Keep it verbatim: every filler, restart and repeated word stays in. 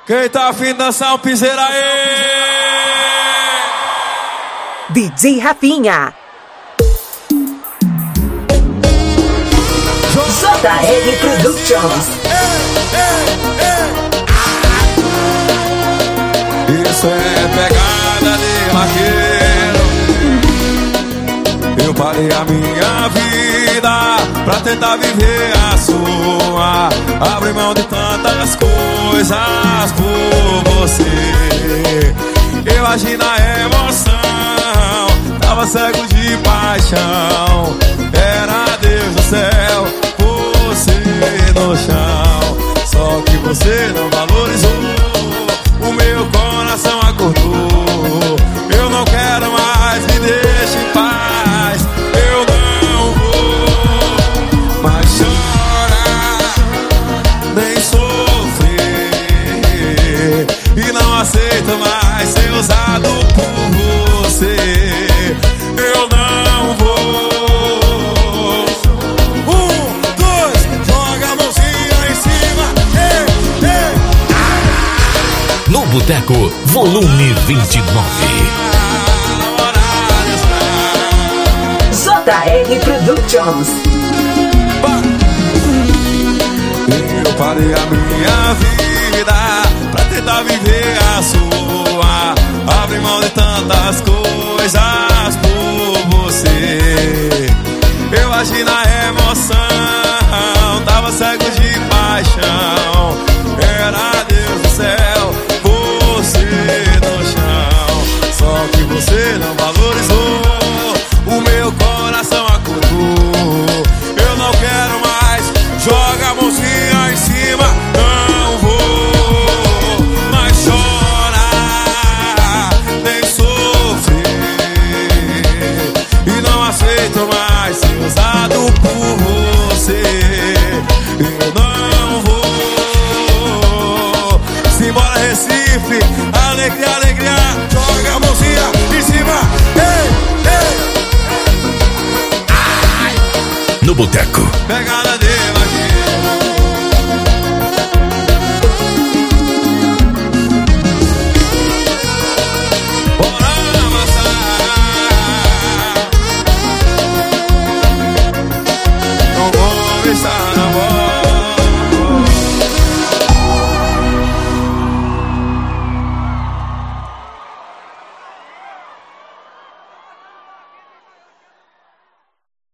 Quem tá afim de dançar um piseiro aí? D J Rafinha. J R Productions. Isso é pegada de vaqueiro. Eu parei a minha vida pra tentar viver a sua. Abri mão de tantas coisas por você. Eu agi na emoção, tava cego de paixão. Era Deus do céu, você no chão. Só que você não valorizou, o meu coração acordou. Eu não quero mais, me deixe em paz. Eu não vou mais chorar, nem sofrer. E não aceito mais ser usado por você. Eu não vou. Um, dois, joga a mãozinha em cima. Ei, ei. No Boteco, volume vinte e nove. J R Productions. Eu parei a minha vida pra tentar viver a sua. Abri mão de tantas coisas por você. Eu agi na emoção, tava cego de paixão. Era Deus do céu, você no chão. Só que você não valorizou, o meu coração acordou. Eu não quero mais, joga a mãozinha em cima. Não vou mais chorar, nem sofrer. E não aceito mais ser usado por você. Eu não vou. Simbora Recife, alegria, alegria. Joga a mãozinha em cima. Ei, ei. No Boteco. Pega